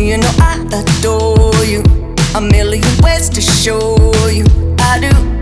you know I adore you. A million ways to show you I do.